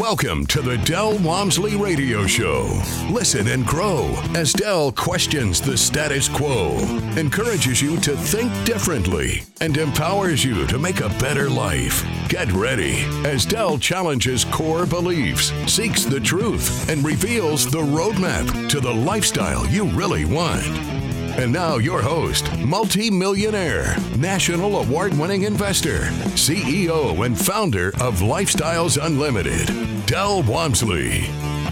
Welcome to the Del Walmsley Radio Show. Listen and grow as Del questions the status quo, encourages you to think differently, and empowers you to make a better life. Get ready as Del challenges core beliefs, seeks the truth, and reveals the roadmap to the lifestyle you really want. And now your host, multi-millionaire, national award-winning investor, CEO and founder of Lifestyles Unlimited, Del Walmsley.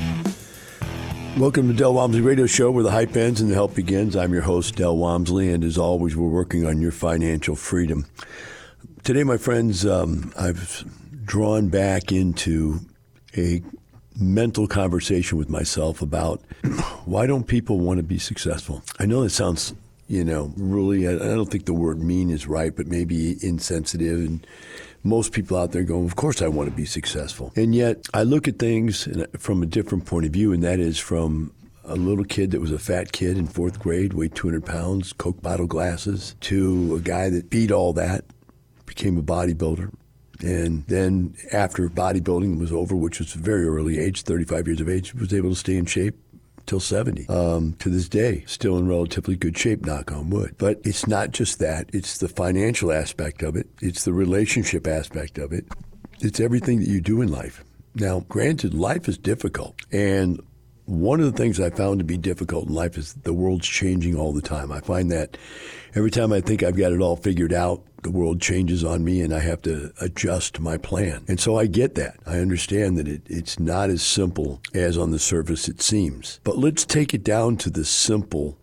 Welcome to Del Walmsley Radio Show, where the hype ends and the help begins. I'm your host, Del Walmsley, and as always, we're working on your financial freedom. Today, my friends, I've drawn back into a mental conversation with myself about why don't people want to be successful? I know that sounds, really, I don't think the word mean is right, but maybe insensitive. And most people out there going, of course I want to be successful. And yet I look at things from a different point of view, and that is from a little kid that was a fat kid in fourth grade, weighed 200 pounds, Coke bottle glasses, to a guy that beat all that, became a bodybuilder. And then after bodybuilding was over, which was a very early age, 35 years of age, was able to stay in shape till 70. To this day, still in relatively good shape, knock on wood. But it's not just that. It's the financial aspect of it. It's the relationship aspect of it. It's everything that you do in life. Now, granted, life is difficult. And one of the things I found to be difficult in life is the world's changing all the time. I find that every time I think I've got it all figured out, the world changes on me and I have to adjust my plan. And so I get that. I understand that it's not as simple as on the surface it seems. But let's take it down to the simple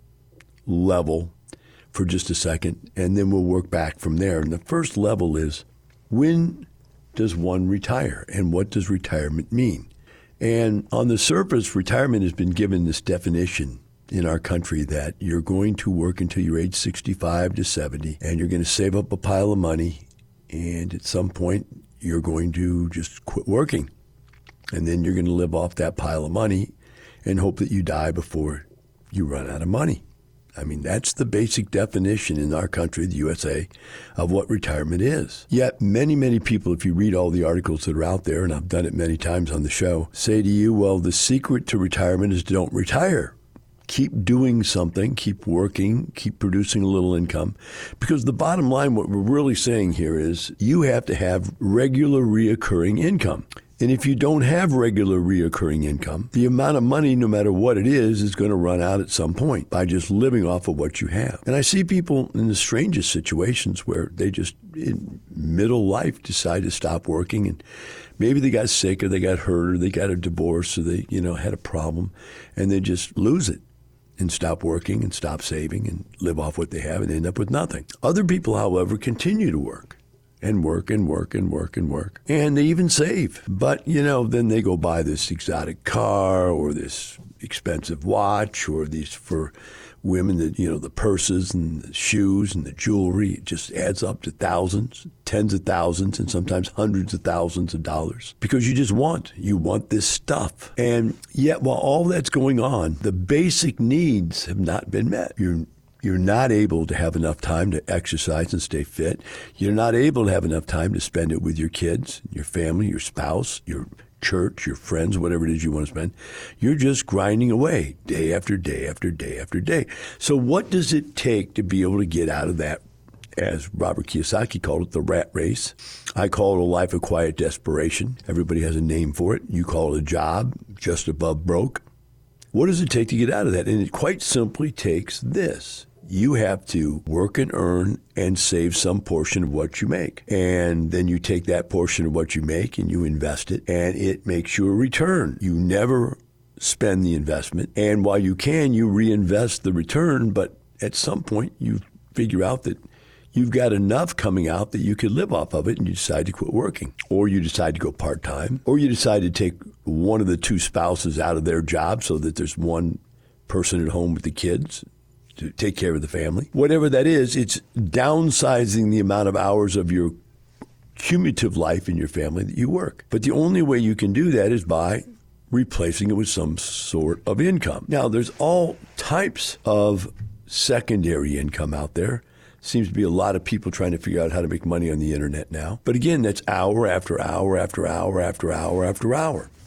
level for just a second, and then we'll work back from there. And the first level is, when does one retire? And what does retirement mean? And on the surface, retirement has been given this definition in our country that you're going to work until you're age 65 to 70, and you're going to save up a pile of money, and at some point, you're going to just quit working. And then you're going to live off that pile of money and hope that you die before you run out of money. I mean, that's the basic definition in our country, the USA, of what retirement is. Yet many, many people, if you read all the articles that are out there, and I've done it many times on the show, say to you, well, the secret to retirement is don't retire. Keep doing something, keep working, keep producing a little income. Because the bottom line, what we're really saying here is you have to have regular reoccurring income. And if you don't have regular reoccurring income, the amount of money, no matter what it is going to run out at some point by just living off of what you have. And I see people in the strangest situations where they just, in middle life, decide to stop working, and maybe they got sick or they got hurt or they got a divorce or they, had a problem, and they just lose it and stop working and stop saving and live off what they have and end up with nothing. Other people, however, continue to work. And work and work and work and work. And they even save. But, then they go buy this exotic car or this expensive watch, or these, for women, that the purses and the shoes and the jewelry. It just adds up to thousands, tens of thousands, and sometimes hundreds of thousands of dollars. Because you want this stuff. And yet, while all that's going on, the basic needs have not been met. You're not able to have enough time to exercise and stay fit. You're not able to have enough time to spend it with your kids, your family, your spouse, your church, your friends, whatever it is you want to spend. You're just grinding away day after day after day after day. So what does it take to be able to get out of that, as Robert Kiyosaki called it, the rat race? I call it a life of quiet desperation. Everybody has a name for it. You call it a job, just above broke. What does it take to get out of that? And it quite simply takes this. You have to work and earn and save some portion of what you make. And then you take that portion of what you make and you invest it, and it makes you a return. You never spend the investment. And while you can, you reinvest the return, but at some point you figure out that you've got enough coming out that you could live off of it, and you decide to quit working. Or you decide to go part-time. Or you decide to take one of the two spouses out of their job so that there's one person at home with the kids to take care of the family. Whatever that is, it's downsizing the amount of hours of your cumulative life in your family that you work. But the only way you can do that is by replacing it with some sort of income. Now, there's all types of secondary income out there. Seems to be a lot of people trying to figure out how to make money on the internet now. But again, that's hour after hour after hour after hour after hour.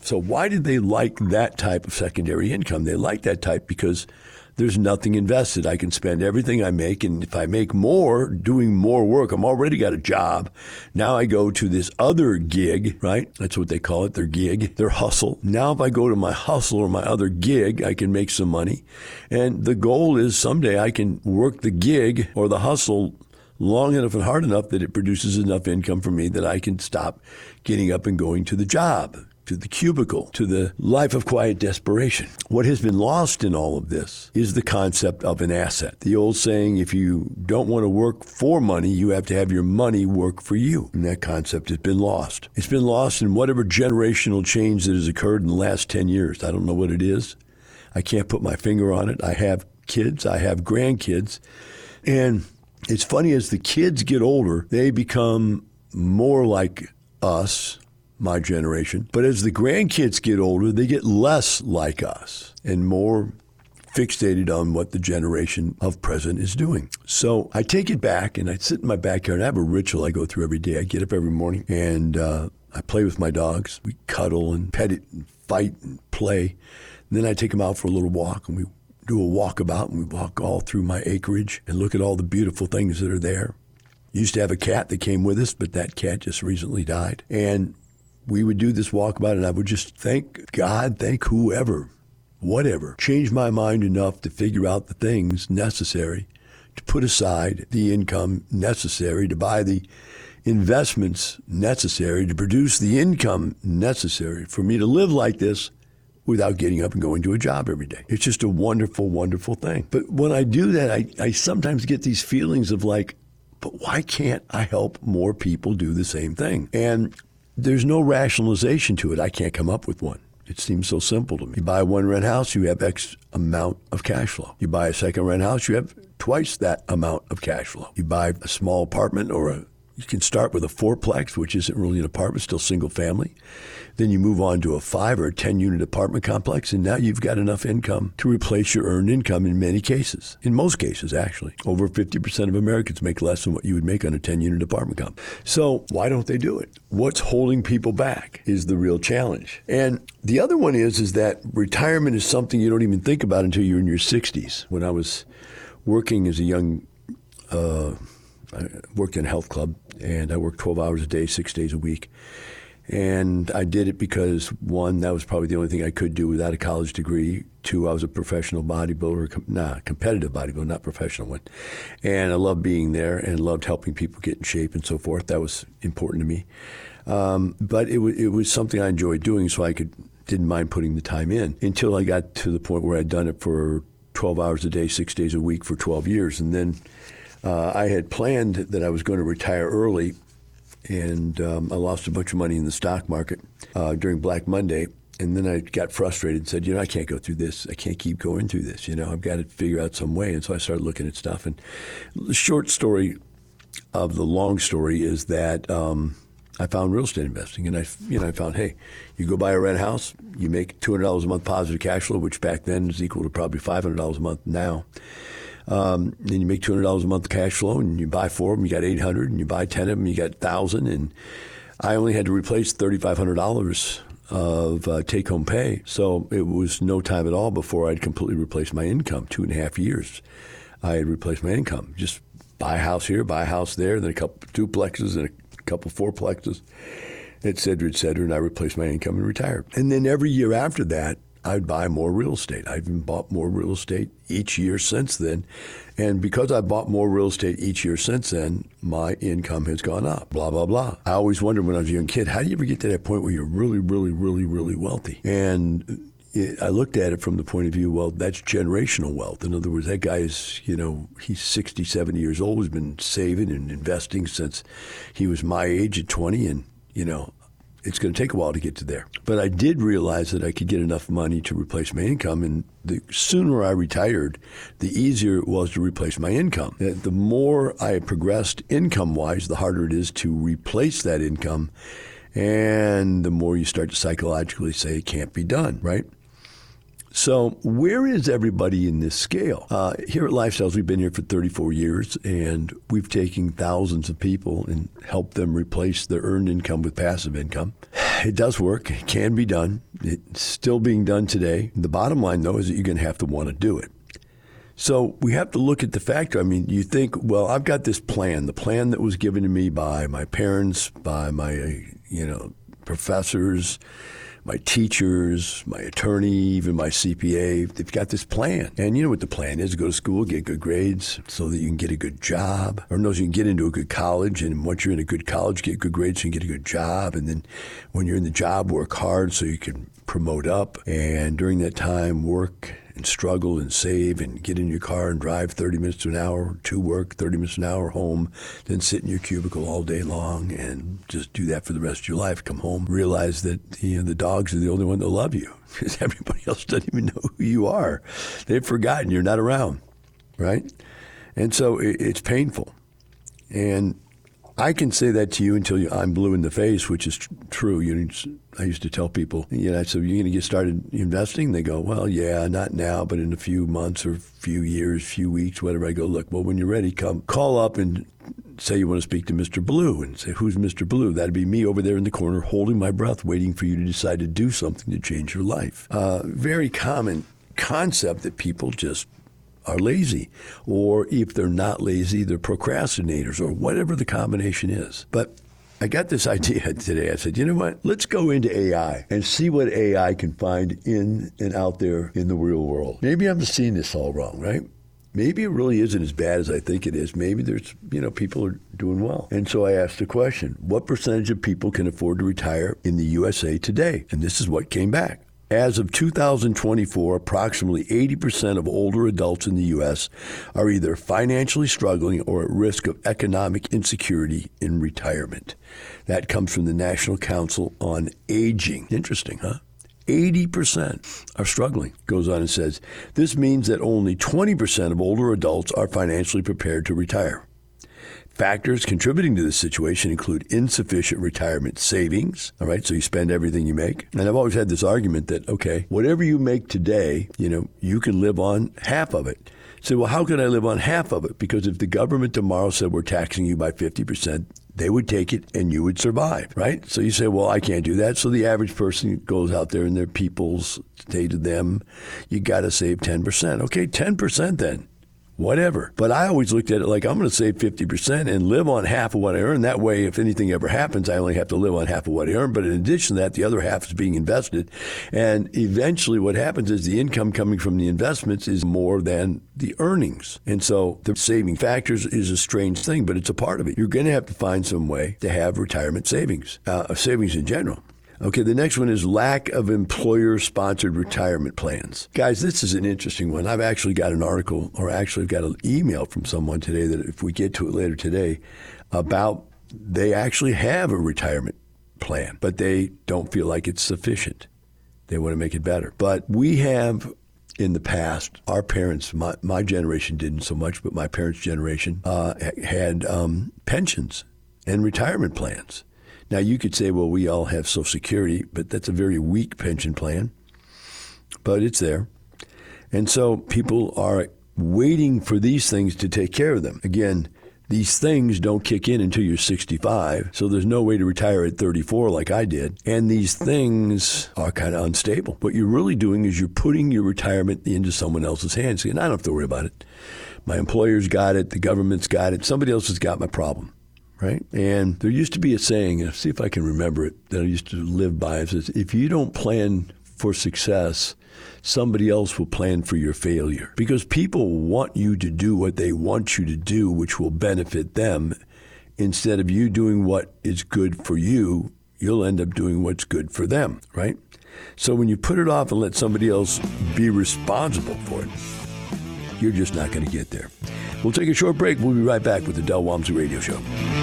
So why did they like that type of secondary income? They like that type because there's nothing invested. I can spend everything I make, and if I make more doing more work, I'm already got a job. Now I go to this other gig, right? That's what they call it, their gig, their hustle. Now if I go to my hustle or my other gig, I can make some money. And the goal is someday I can work the gig or the hustle long enough and hard enough that it produces enough income for me that I can stop getting up and going to the job, to the cubicle, to the life of quiet desperation. What has been lost in all of this is the concept of an asset. The old saying, if you don't want to work for money, you have to have your money work for you. And that concept has been lost. It's been lost in whatever generational change that has occurred in the last 10 years. I don't know what it is. I can't put my finger on it. I have kids. I have grandkids. And it's funny, as the kids get older, they become more like us, my generation. But as the grandkids get older, they get less like us and more fixated on what the generation of present is doing. So I take it back and I sit in my backyard. I have a ritual I go through every day. I get up every morning and I play with my dogs. We cuddle and pet it and fight and play. And then I take them out for a little walk, and we do a walkabout, and we walk all through my acreage and look at all the beautiful things that are there. Used to have a cat that came with us, but that cat just recently died. And we would do this walkabout, and I would just thank God, thank whoever, whatever, change my mind enough to figure out the things necessary to put aside the income necessary to buy the investments necessary to produce the income necessary for me to live like this without getting up and going to a job every day. It's just a wonderful, wonderful thing. But when I do that, I sometimes get these feelings of like, but why can't I help more people do the same thing? And there's no rationalization to it. I can't come up with one. It seems so simple to me. You buy one rent house, you have X amount of cash flow. You buy a second rent house, you have twice that amount of cash flow. You buy a small apartment you can start with a fourplex, which isn't really an apartment, still single family. Then you move on to a 5 or 10 unit apartment complex, and now you've got enough income to replace your earned income in many cases. In most cases, actually. Over 50% of Americans make less than what you would make on a 10 unit apartment complex. So why don't they do it? What's holding people back is the real challenge. And the other one is that retirement is something you don't even think about until you're in your 60s. When I was working as a young I worked in a health club, and I worked 12 hours a day, 6 days a week. And I did it because, one, that was probably the only thing I could do without a college degree. Two, I was a professional bodybuilder, competitive bodybuilder, not professional one. And I loved being there and loved helping people get in shape and so forth. That was important to me. But it was something I enjoyed doing, so I didn't mind putting the time in until I got to the point where I'd done it for 12 hours a day, 6 days a week for 12 years. And then I had planned that I was going to retire early, and I lost a bunch of money in the stock market during Black Monday. And then I got frustrated and said, I can't go through this. I can't keep going through this. I've got to figure out some way. And so I started looking at stuff. And the short story of the long story is that I found real estate investing. And I found, hey, you go buy a rent house, you make $200 a month positive cash flow, which back then is equal to probably $500 a month now. Then you make $200 a month cash flow, and you buy 4 of them, you got $800, and you buy 10 of them, you got $1,000. And I only had to replace $3,500 of take-home pay. So it was no time at all before I'd completely replaced my income. 2.5 years, I had replaced my income. Just buy a house here, buy a house there, then a couple duplexes and a couple fourplexes, et cetera, and I replaced my income and retired. And then every year after that, I'd buy more real estate. I've even bought more real estate each year since then. And because I bought more real estate each year since then, my income has gone up, blah, blah, blah. I always wondered when I was a young kid, how do you ever get to that point where you're really, really, really, really wealthy? And I looked at it from the point of view, well, that's generational wealth. In other words, that guy is, he's 60, 70 years old, has been saving and investing since he was my age at 20, and, it's going to take a while to get to there. But I did realize that I could get enough money to replace my income, and the sooner I retired, the easier it was to replace my income. The more I progressed income-wise, the harder it is to replace that income, and the more you start to psychologically say it can't be done, right? So where is everybody in this scale? Here at Lifestyles, we've been here for 34 years, and we've taken thousands of people and helped them replace their earned income with passive income. It does work. It can be done. It's still being done today. The bottom line, though, is that you're going to have to want to do it. So we have to look at the factor. I mean, you think, well, I've got this plan, the plan that was given to me by my parents, by my, professors, my teachers, my attorney, even my CPA. They've got this plan. And you know what the plan is? Go to school, get good grades so that you can get a good job. Or no, so you can get into a good college. And once you're in a good college, get good grades so you can get a good job. And then when you're in the job, work hard so you can promote up. And during that time, work and struggle and save and get in your car and drive 30 minutes to an hour to work, 30 minutes to an hour home, then sit in your cubicle all day long and just do that for the rest of your life. Come home, realize that the dogs are the only one that love you because everybody else doesn't even know who you are. They've forgotten you're not around, right? And so it's painful. And I can say that to you until I'm blue in the face, which is true. I used to tell people, I said, you're going to get started investing? They go, well, yeah, not now, but in a few months or few years, few weeks, whatever. I go, look, well, when you're ready, come call up and say you want to speak to Mr. Blue and say, who's Mr. Blue? That'd be me over there in the corner holding my breath, waiting for you to decide to do something to change your life. Very common concept that people just are lazy, or if they're not lazy, they're procrastinators, or whatever the combination is. But I got this idea today. I said, you know what? Let's go into AI and see what AI can find in and out there in the real world. Maybe I'm seeing this all wrong, right? Maybe it really isn't as bad as I think it is. Maybe there's, people are doing well. And so I asked the question, what percentage of people can afford to retire in the USA today? And this is what came back. As of 2024, approximately 80% of older adults in the U.S. are either financially struggling or at risk of economic insecurity in retirement. That comes from the National Council on Aging. Interesting, huh? 80% are struggling. Goes on and says, this means that only 20% of older adults are financially prepared to retire. Factors contributing to this situation include insufficient retirement savings. All right, so you spend everything you make. And I've always had this argument that, okay, whatever you make today, you can live on half of it. So, well, how can I live on half of it? Because if the government tomorrow said we're taxing you by 50%, they would take it and you would survive, right? So you say, well, I can't do that. So the average person goes out there and their peoples say to them, you got to save 10%. Okay, 10% then. Whatever. But I always looked at it like I'm going to save 50% and live on half of what I earn. That way, if anything ever happens, I only have to live on half of what I earn. But in addition to that, the other half is being invested. And eventually what happens is the income coming from the investments is more than the earnings. And so the saving factors is a strange thing, but it's a part of it. You're going to have to find some way to have retirement savings, savings in general. Okay, the next one is lack of employer-sponsored retirement plans. Guys, this is an interesting one. I've actually got an article, or actually got an email from someone today that if we get to it later today, about they actually have a retirement plan, but they don't feel like it's sufficient. They want to make it better. But we have, in the past, our parents, my generation didn't so much, but my parents' generation had pensions and retirement plans. Now, you could say, well, we all have Social Security, but that's a very weak pension plan, but it's there. And so people are waiting for these things to take care of them. Again, these things don't kick in until you're 65, so there's no way to retire at 34 like I did. And these things are kind of unstable. What you're really doing is you're putting your retirement into someone else's hands. And I don't have to worry about it. My employer's got it. The government's got it. Somebody else has got my problem. Right? And there used to be a saying, see if I can remember it, that I used to live by. It says, if you don't plan for success, somebody else will plan for your failure. Because people want you to do what they want you to do, which will benefit them. Instead of you doing what is good for you, you'll end up doing what's good for them, right? So when you put it off and let somebody else be responsible for it, you're just not going to get there. We'll take a short break. We'll be right back with the Del Walmsley Radio Show.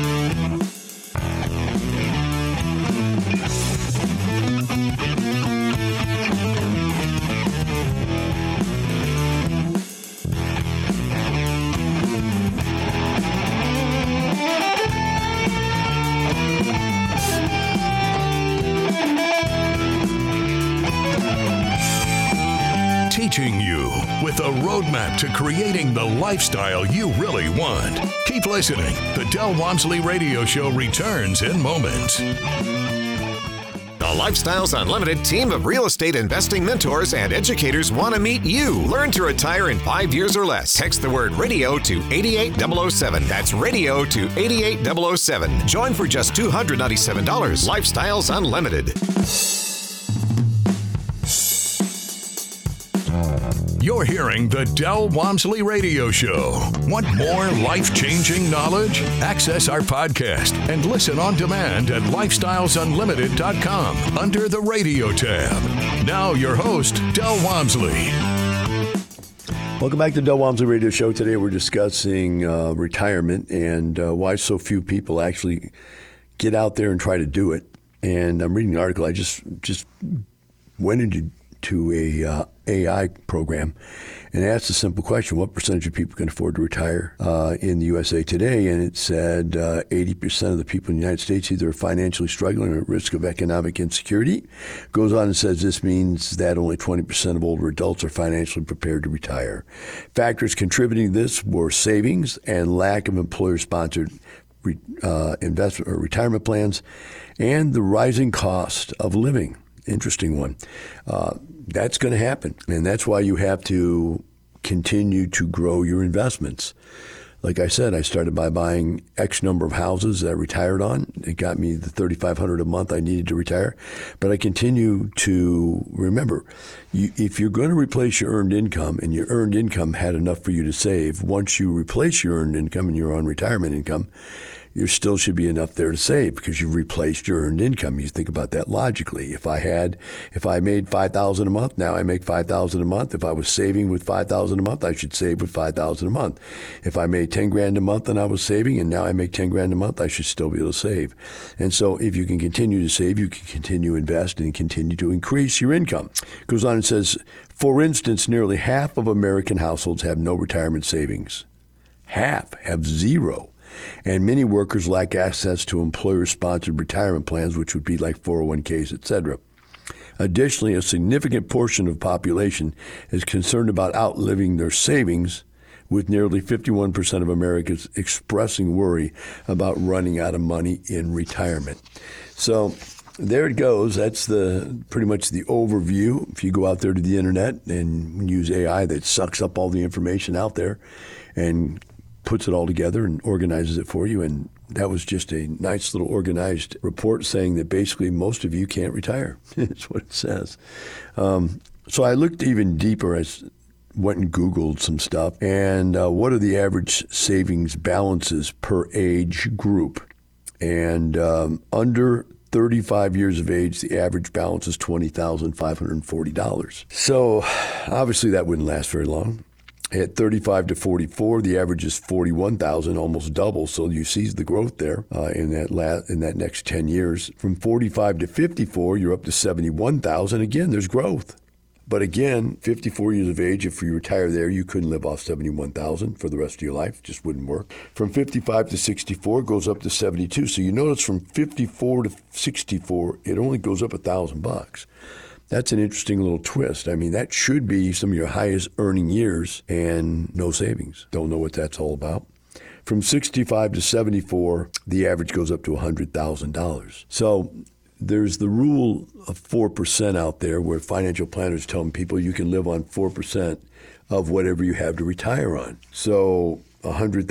Teaching you with a roadmap to creating the lifestyle you really want. Keep listening. The Del Walmsley Radio Show returns in moments. Lifestyles Unlimited team of real estate investing mentors and educators want to meet you. Learn to retire in 5 years or less. Text the word radio to 88007. That's radio to 88007. Join for just $297. Lifestyles Unlimited. You're hearing the Del Walmsley Radio Show. Want more life-changing knowledge? Access our podcast and listen on demand at lifestylesunlimited.com under the radio tab. Now your host, Del Walmsley. Welcome back to the Del Walmsley Radio Show. Today we're discussing retirement and why so few people actually get out there and try to do it. And I'm reading an article. I just went into a AI program and asked a simple question: what percentage of people can afford to retire in the USA today? And it said 80% of the people in the United States either are financially struggling or at risk of economic insecurity. Goes on and says this means that only 20% of older adults are financially prepared to retire. Factors contributing to this were savings and lack of employer-sponsored investment or retirement plans, and the rising cost of living. Interesting one. That's going to happen, and that's why you have to continue to grow your investments. Like I said, I started by buying X number of houses that I retired on. It got me the $3,500 a month I needed to retire. But I continue to remember, if you're going to replace your earned income, and your earned income had enough for you to save, once you replace your earned income and you're on retirement income, there still should be enough there to save because you've replaced your earned income. You think about that logically. If I made $5,000 a month, now I make $5,000 a month. If I was saving with $5,000 a month, I should save with $5,000 a month. If I made $10,000 a month and I was saving, and now I make $10,000 a month, I should still be able to save. And so if you can continue to save, you can continue to invest and continue to increase your income. It goes on and says, for instance, nearly half of American households have no retirement savings. Half have zero. And many workers lack access to employer-sponsored retirement plans, which would be like 401ks, etc. Additionally, a significant portion of the population is concerned about outliving their savings, with nearly 51% of Americans expressing worry about running out of money in retirement. So there it goes. That's pretty much the overview. If you go out there to the internet and use AI that sucks up all the information out there and puts it all together and organizes it for you. And that was just a nice little organized report saying that basically most of you can't retire. That's what it says. So I looked even deeper. I went and Googled some stuff. And what are the average savings balances per age group? And under 35 years of age, the average balance is $20,540. So obviously that wouldn't last very long. At 35 to 44, the average is $41,000, almost double. So you see the growth there in that next 10 years. From 45 to 54, you're up to $71,000. Again, there's growth. But again, 54 years of age, if you retire there, you couldn't live off $71,000 for the rest of your life. It just wouldn't work. From 55 to 64, goes up to 72. So you notice from 54 to 64, it only goes up $1,000. That's an interesting little twist. I mean, that should be some of your highest earning years and no savings. Don't know what that's all about. From 65 to 74, the average goes up to $100,000. So there's the rule of 4% out there where financial planners tell people you can live on 4% of whatever you have to retire on. So $100,000,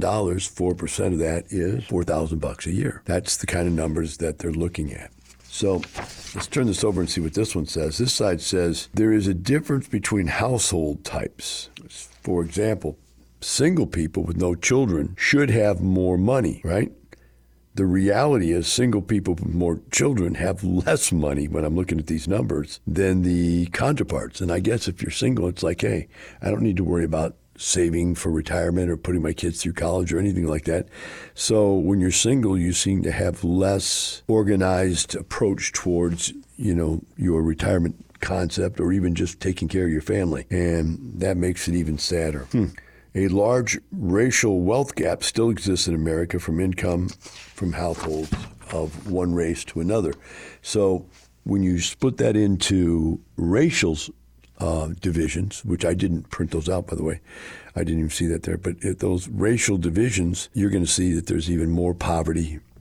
4% of that is $4,000 a year. That's the kind of numbers that they're looking at. So let's turn this over and see what this one says. This side says there is a difference between household types. For example, single people with no children should have more money, right? The reality is single people with more children have less money when I'm looking at these numbers than the counterparts. And I guess if you're single, it's like, hey, I don't need to worry about saving for retirement or putting my kids through college or anything like that. So when you're single, you seem to have less organized approach towards, your retirement concept or even just taking care of your family. And that makes it even sadder. A large racial wealth gap still exists in America from income from households of one race to another. So when you split that into racial divisions, which I didn't print those out, by the way. I didn't even see that there. But at those racial divisions, you're going to see that there's even more poverty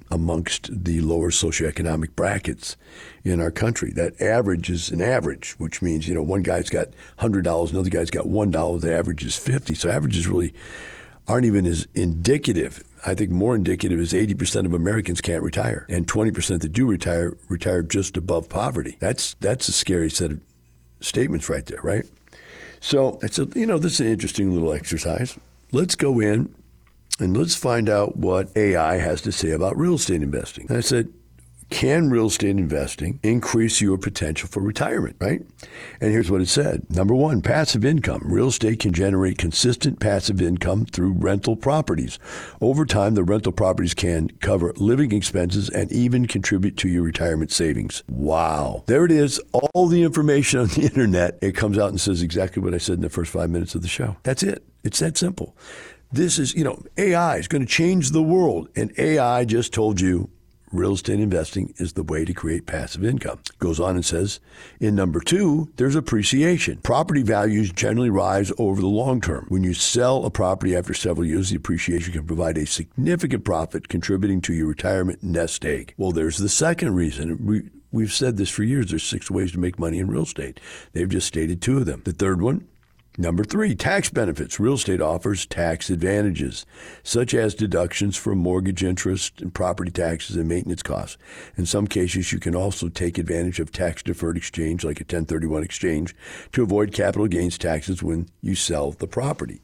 amongst the lower socioeconomic brackets in our country. That average is an average, which means, one guy's got $100, another guy's got $1, the average is 50. So averages really aren't even as indicative. I think more indicative is 80% of Americans can't retire, and 20% that do retire just above poverty. That's a scary set of statements right there, right? So this is an interesting little exercise. Let's go in and let's find out what AI has to say about real estate investing. And I said, can real estate investing increase your potential for retirement, right? And here's what it said. Number one, passive income. Real estate can generate consistent passive income through rental properties. Over time, the rental properties can cover living expenses and even contribute to your retirement savings. Wow. There it is. All the information on the internet. It comes out and says exactly what I said in the first 5 minutes of the show. That's it. It's that simple. This is, AI is going to change the world. And AI just told you real estate investing is the way to create passive income. Goes on and says, in number two, there's appreciation. Property values generally rise over the long term. When you sell a property after several years, the appreciation can provide a significant profit, contributing to your retirement nest egg. Well, there's the second reason. We've said this for years. There's 6 ways to make money in real estate. They've just stated 2 of them. The third one, number 3, tax benefits. Real estate offers tax advantages, such as deductions for mortgage interest and property taxes and maintenance costs. In some cases, you can also take advantage of tax-deferred exchange, like a 1031 exchange, to avoid capital gains taxes when you sell the property.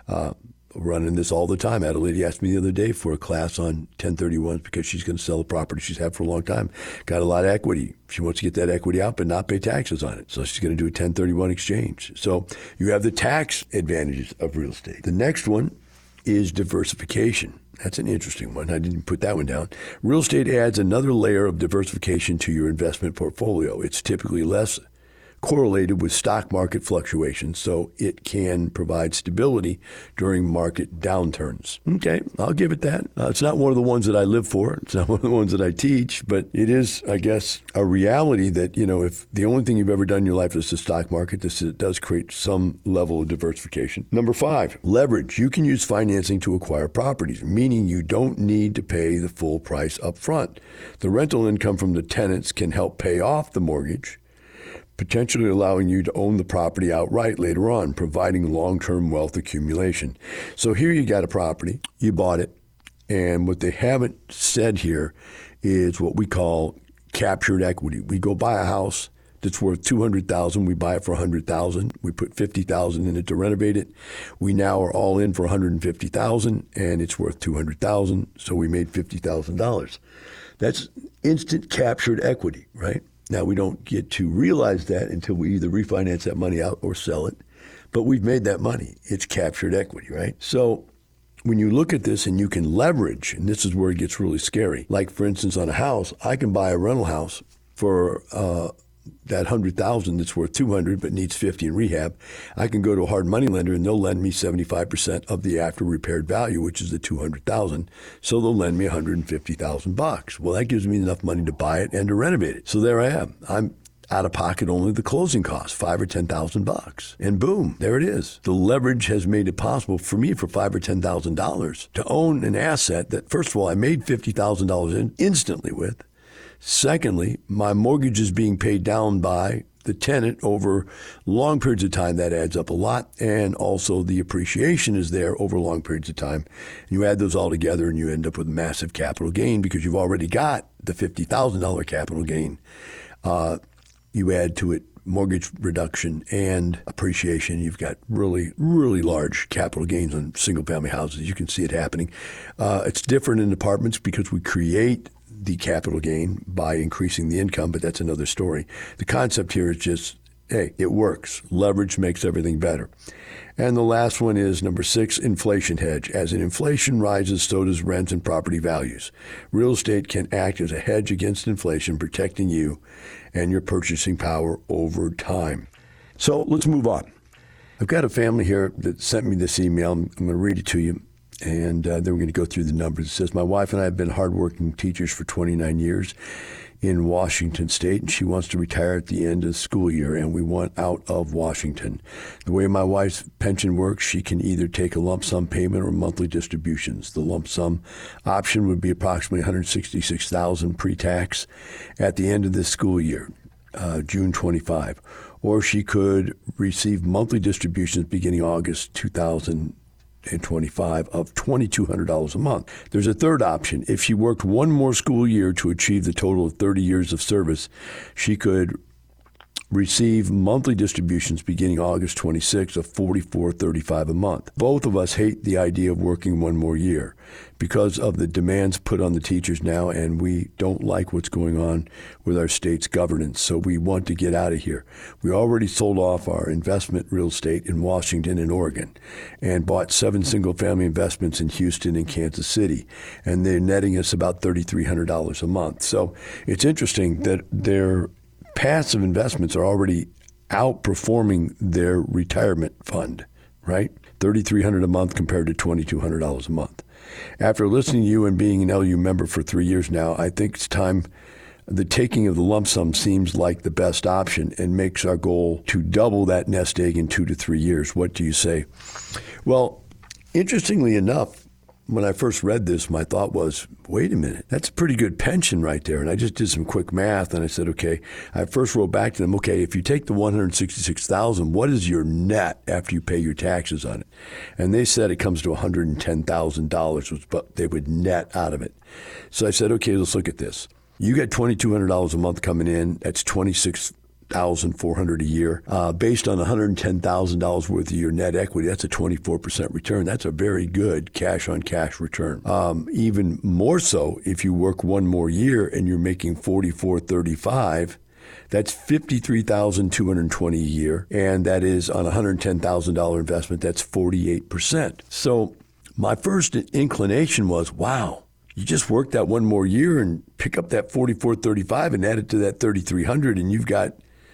Running this all the time. I had a lady ask me the other day for a class on 1031s because she's going to sell a property she's had for a long time. Got a lot of equity. She wants to get that equity out but not pay taxes on it. So she's going to do a 1031 exchange. So you have the tax advantages of real estate. The next one is diversification. That's an interesting one. I didn't put that one down. Real estate adds another layer of diversification to your investment portfolio. It's typically less correlated with stock market fluctuations, so it can provide stability during market downturns. Okay, I'll give it that. It's not one of the ones that I live for. It's not one of the ones that I teach, but it is, I guess, a reality that, if the only thing you've ever done in your life is the stock market, it does create some level of diversification. Number 5, leverage. You can use financing to acquire properties, meaning you don't need to pay the full price up front. The rental income from the tenants can help pay off the mortgage, potentially allowing you to own the property outright later on, providing long-term wealth accumulation. So here you got a property, you bought it, and what they haven't said here is what we call captured equity. We go buy a house that's worth $200,000, we buy it for $100,000, we put $50,000 in it to renovate it. We now are all in for $150,000, and it's worth $200,000, so we made $50,000. That's instant captured equity, right? Now, we don't get to realize that until we either refinance that money out or sell it. But we've made that money. It's captured equity, right? So when you look at this and you can leverage, and this is where it gets really scary. Like, for instance, on a house, I can buy a rental house for that $100,000 that's worth $200 but needs $50 in rehab. I can go to a hard money lender and they'll lend me 75% of the after repaired value, which is the $200,000. So they'll lend me $150,000. Well, that gives me enough money to buy it and to renovate it. So there I am. I'm out of pocket only the closing costs, $5,000 or $10,000. And boom, there it is. The leverage has made it possible for me for $5,000 or $10,000 to own an asset that, first of all, I made $50,000 instantly with. Secondly, my mortgage is being paid down by the tenant over long periods of time. That adds up a lot. And also the appreciation is there over long periods of time. And you add those all together and you end up with massive capital gain because you've already got the $50,000 capital gain. You add to it mortgage reduction and appreciation. You've got really, really large capital gains on single-family houses. You can see it happening. It's different in apartments because we create the capital gain by increasing the income, but that's another story. The concept here is just, hey, it works. Leverage makes everything better. And the last one is number 6, inflation hedge. As inflation rises, so does rent and property values. Real estate can act as a hedge against inflation, protecting you and your purchasing power over time. So let's move on. I've got a family here that sent me this email. I'm going to read it to you. And then we're going to go through the numbers. It says, my wife and I have been hardworking teachers for 29 years. in Washington State, and she wants to retire at the end of the school year, and we want out of Washington. The way my wife's pension works, she can either take a lump sum payment or monthly distributions. The lump sum option would be approximately $166,000 pre-tax at the end of this school year, June 25. Or she could receive monthly distributions beginning August 2025 of $2,200 a month. There's a third option. If she worked one more school year to achieve the total of 30 years of service, she could receive monthly distributions beginning August 26 of $44.35 a month. Both of us hate the idea of working one more year because of the demands put on the teachers now, and we don't like what's going on with our state's governance, so we want to get out of here. We already sold off our investment real estate in Washington and Oregon and bought 7 single-family investments in Houston and Kansas City, and they're netting us about $3,300 a month. So it's interesting that their passive investments are already outperforming their retirement fund, right? $3,300 a month compared to $2,200 a month. After listening to you and being an LU member for 3 years now, I think it's time. The taking of the lump sum seems like the best option and makes our goal to double that nest egg in 2 to 3 years. What do you say? Well, interestingly enough, when I first read this, my thought was, wait a minute, that's a pretty good pension right there. And I just did some quick math, and I said, okay, I first wrote back to them, okay, if you take the $166,000, what is your net after you pay your taxes on it? And they said it comes to $110,000, which they would net out of it. So I said, okay, let's look at this. You got $2,200 a month coming in. That's $26,400 a year. Based on $110,000 worth of your net equity, that's a 24% return. That's a very good cash-on-cash return. Even more so, if you work one more year and you're making $44.35, that's $53,220 a year, and that is on a $110,000 investment. That's 48%. So my first inclination was, wow. You just work that one more year and pick up that $44.35 and add it to that $3,300, and you've got,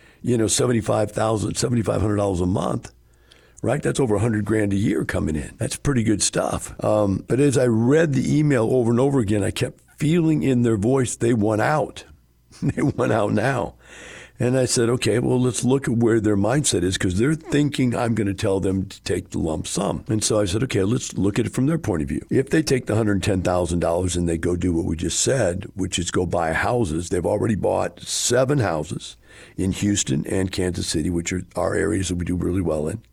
$7,500 a month, right? That's over $100,000 a year coming in. That's pretty good stuff. But as I read the email over and over again, I kept feeling in their voice they want out. They want out now. And I said, okay, well, let's look at where their mindset is, because they're thinking I'm going to tell them to take the lump sum. And so I said, okay, let's look at it from their point of view. If they take the $110,000 and they go do what we just said, which is go buy houses, they've already bought 7 houses in Houston and Kansas City, which are our areas that we do really well in.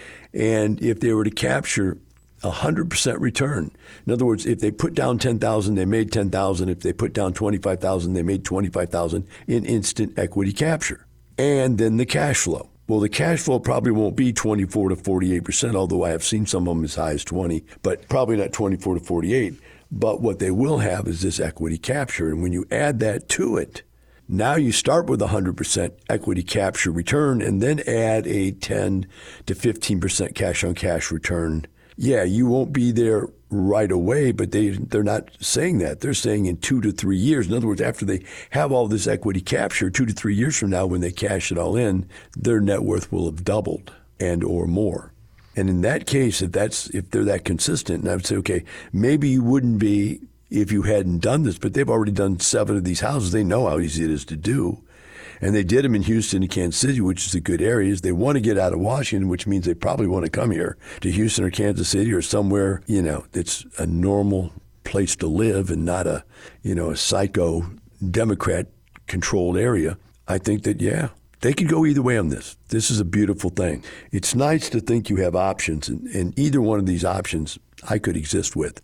And if they were to capture 100% return. In other words, if they put down $10,000, they made $10,000. If they put down $25,000, they made $25,000 in instant equity capture. And then the cash flow. Well, the cash flow probably won't be 24 to 48%, although I have seen some of them as high as 20, but probably not 24 to 48. But what they will have is this equity capture. And when you add that to it, now you start with 100% equity capture return and then add a 10 to 15% cash-on-cash return. Yeah, you won't be there right away, but they're not saying that. They're saying in 2 to 3 years. In other words, after they have all this equity capture, 2 to 3 years from now, when they cash it all in, their net worth will have doubled and or more. And in that case, if they're that consistent, and I would say, okay, maybe you wouldn't be if you hadn't done this, but they've already done 7 of these houses. They know how easy it is to do. And they did them in Houston and Kansas City, which is the good areas. They want to get out of Washington, which means they probably want to come here to Houston or Kansas City or somewhere, that's a normal place to live and not a psycho Democrat-controlled area. I think that, they could go either way on this. This is a beautiful thing. It's nice to think you have options, and either one of these options I could exist with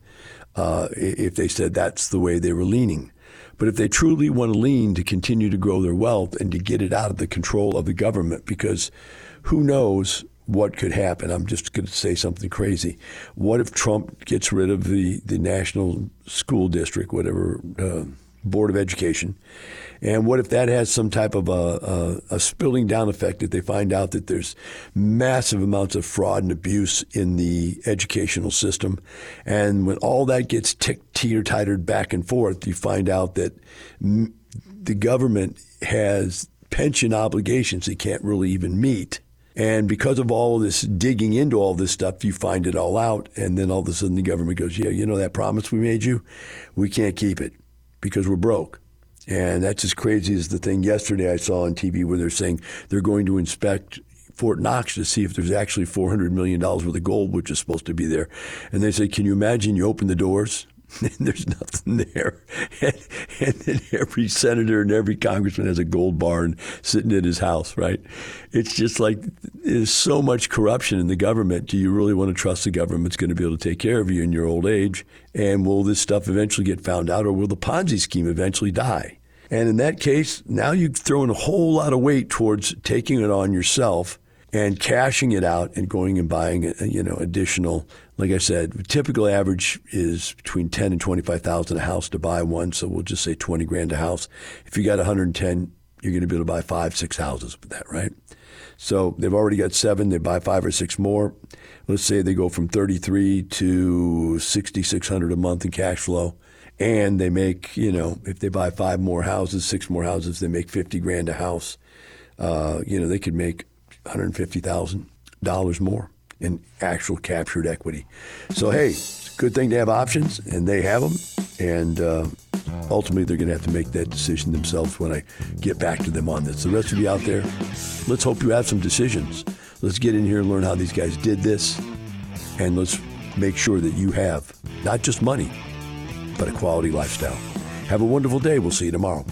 if they said that's the way they were leaning. But if they truly want to lean to continue to grow their wealth and to get it out of the control of the government, because who knows what could happen. I'm just going to say something crazy. What if Trump gets rid of the National School District, whatever, Board of Education, and what if that has some type of a spilling down effect, that they find out that there's massive amounts of fraud and abuse in the educational system, and when all that gets teeter-tottered back and forth, you find out that the government has pension obligations they can't really even meet. And because of all of this digging into all this stuff, you find it all out, and then all of a sudden the government goes, that promise we made you, we can't keep it because we're broke. And that's as crazy as the thing yesterday I saw on TV where they're saying they're going to inspect Fort Knox to see if there's actually $400 million worth of gold, which is supposed to be there. And they say, can you imagine you open the doors and there's nothing there? And then every senator and every congressman has a gold bar sitting in his house, right? It's just like there's so much corruption in the government. Do you really want to trust the government's going to be able to take care of you in your old age? And will this stuff eventually get found out, or will the Ponzi scheme eventually die? And in that case, now you've thrown a whole lot of weight towards taking it on yourself and cashing it out and going and buying, additional. Like I said, typical average is between $10,000 and $25,000 a house to buy one. So we'll just say $20,000 a house. If you got 110, you're going to be able to buy 5-6 houses with that, right? So they've already got 7. They buy 5 or 6 more. Let's say they go from $33,000 to $6,600 a month in cash flow. And they make, if they buy 5 more houses, 6 more houses, they make $50,000 a house. They could make $150,000 more in actual captured equity. So, hey, it's a good thing to have options, and they have them. And ultimately, they're going to have to make that decision themselves when I get back to them on this. The rest of you out there, let's hope you have some decisions. Let's get in here and learn how these guys did this, and let's make sure that you have not just money, but a quality lifestyle. Have a wonderful day. We'll see you tomorrow.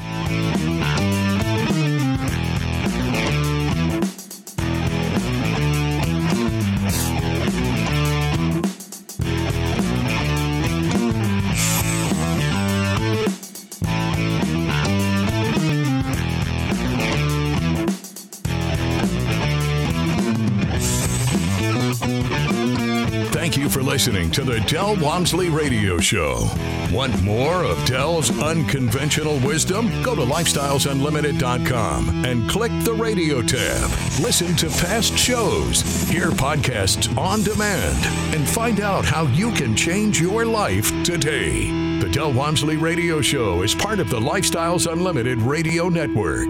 Thank you for listening to the Del Walmsley Radio Show. Want more of Del's unconventional wisdom? Go to lifestylesunlimited.com and click the radio tab. Listen to past shows, hear podcasts on demand, and find out how you can change your life today. The Del Walmsley Radio Show is part of the Lifestyles Unlimited Radio Network.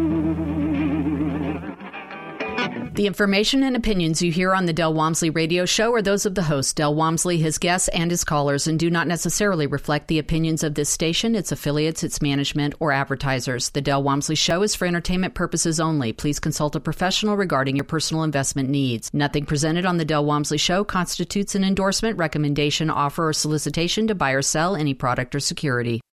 The information and opinions you hear on the Del Walmsley Radio Show are those of the host, Del Walmsley, his guests, and his callers, and do not necessarily reflect the opinions of this station, its affiliates, its management, or advertisers. The Del Walmsley Show is for entertainment purposes only. Please consult a professional regarding your personal investment needs. Nothing presented on the Del Walmsley Show constitutes an endorsement, recommendation, offer, or solicitation to buy or sell any product or security.